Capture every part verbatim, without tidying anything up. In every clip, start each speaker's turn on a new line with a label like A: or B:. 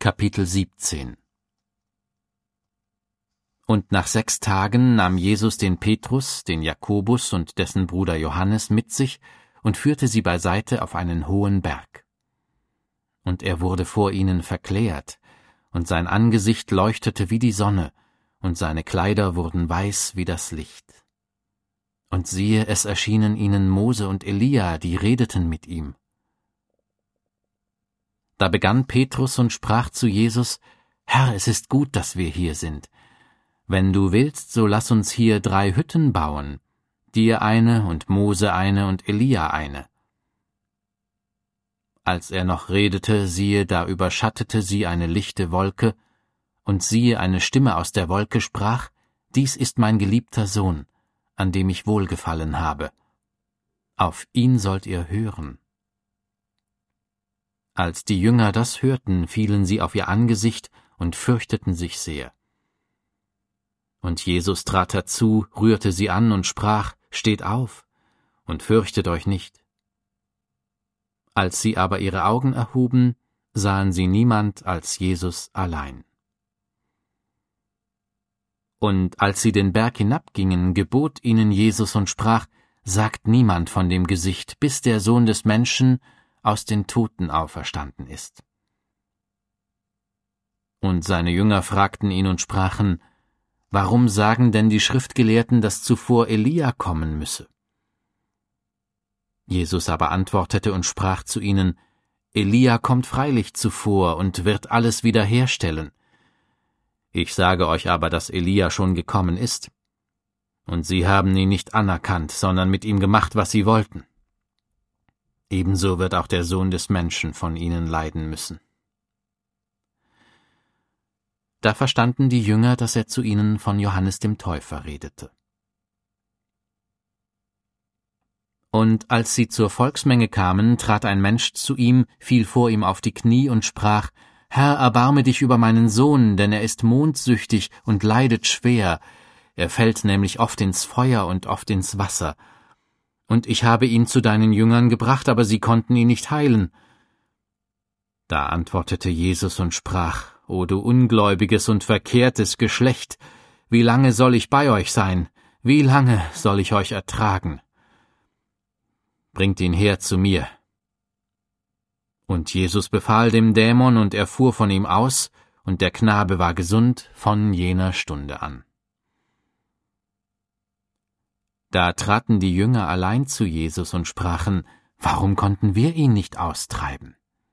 A: Kapitel siebzehn. Und nach sechs Tagen nahm Jesus den Petrus, den Jakobus und dessen Bruder Johannes mit sich und führte sie beiseite auf einen hohen Berg. Und er wurde vor ihnen verklärt, und sein Angesicht leuchtete wie die Sonne, und seine Kleider wurden weiß wie das Licht. Und siehe, es erschienen ihnen Mose und Elia, die redeten mit ihm. Da begann Petrus und sprach zu Jesus: Herr, es ist gut, dass wir hier sind. Wenn du willst, so lass uns hier drei Hütten bauen, dir eine und Mose eine und Elia eine. Als er noch redete, siehe, da überschattete sie eine lichte Wolke, und siehe, eine Stimme aus der Wolke sprach: Dies ist mein geliebter Sohn, an dem ich wohlgefallen habe. Auf ihn sollt ihr hören. Als die Jünger das hörten, fielen sie auf ihr Angesicht und fürchteten sich sehr. Und Jesus trat herzu, rührte sie an und sprach: Steht auf und fürchtet euch nicht. Als sie aber ihre Augen erhuben, sahen sie niemand als Jesus allein. Und als sie den Berg hinabgingen, gebot ihnen Jesus und sprach: Sagt niemand von dem Gesicht, bis der Sohn des Menschen aus den Toten auferstanden ist. Und seine Jünger fragten ihn und sprachen: Warum sagen denn die Schriftgelehrten, dass zuvor Elia kommen müsse? Jesus aber antwortete und sprach zu ihnen: Elia kommt freilich zuvor und wird alles wiederherstellen. Ich sage euch aber, dass Elia schon gekommen ist. Und sie haben ihn nicht anerkannt, sondern mit ihm gemacht, was sie wollten. Ebenso wird auch der Sohn des Menschen von ihnen leiden müssen. Da verstanden die Jünger, dass er zu ihnen von Johannes dem Täufer redete. Und als sie zur Volksmenge kamen, trat ein Mensch zu ihm, fiel vor ihm auf die Knie und sprach: Herr, erbarme dich über meinen Sohn, denn er ist mondsüchtig und leidet schwer. Er fällt nämlich oft ins Feuer und oft ins Wasser. Und ich habe ihn zu deinen Jüngern gebracht, aber sie konnten ihn nicht heilen. Da antwortete Jesus und sprach: O du ungläubiges und verkehrtes Geschlecht, wie lange soll ich bei euch sein? Wie lange soll ich euch ertragen? Bringt ihn her zu mir. Und Jesus befahl dem Dämon, und er fuhr von ihm aus, und der Knabe war gesund von jener Stunde an. Da traten die Jünger allein zu Jesus und sprachen: Warum konnten wir ihn nicht austreiben?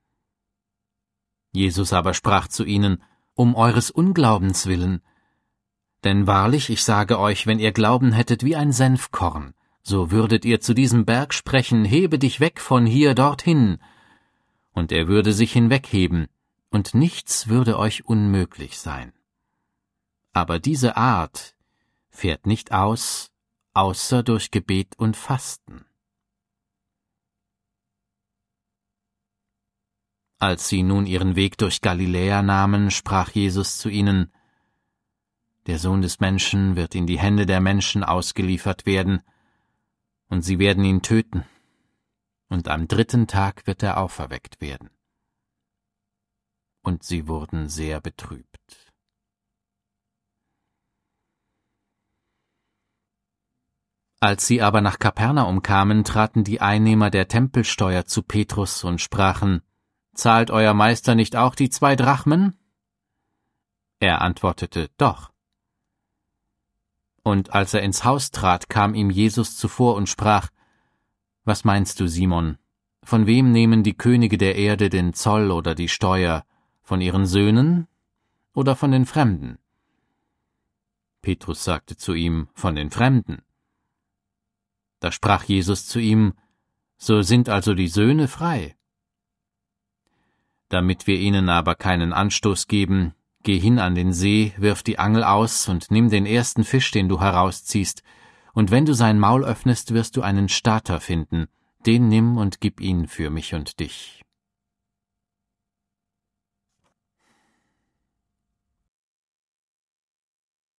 A: Jesus aber sprach zu ihnen: Um eures Unglaubens willen. Denn wahrlich, ich sage euch, wenn ihr Glauben hättet wie ein Senfkorn, so würdet ihr zu diesem Berg sprechen: Hebe dich weg von hier dorthin. Und er würde sich hinwegheben, und nichts würde euch unmöglich sein. Aber diese Art fährt nicht aus, außer durch Gebet und Fasten. Als sie nun ihren Weg durch Galiläa nahmen, sprach Jesus zu ihnen: Der Sohn des Menschen wird in die Hände der Menschen ausgeliefert werden, und sie werden ihn töten, und am dritten Tag wird er auferweckt werden. Und sie wurden sehr betrübt. Als sie aber nach Kapernaum kamen, traten die Einnehmer der Tempelsteuer zu Petrus und sprachen: Zahlt euer Meister nicht auch die zwei Drachmen? Er antwortete: Doch. Und als er ins Haus trat, kam ihm Jesus zuvor und sprach: Was meinst du, Simon? Von wem nehmen die Könige der Erde den Zoll oder die Steuer? Von ihren Söhnen oder von den Fremden? Petrus sagte zu ihm: Von den Fremden. Da sprach Jesus zu ihm: So sind also die Söhne frei. Damit wir ihnen aber keinen Anstoß geben, geh hin an den See, wirf die Angel aus und nimm den ersten Fisch, den du herausziehst, und wenn du sein Maul öffnest, wirst du einen Stater finden, den nimm und gib ihn für mich und dich.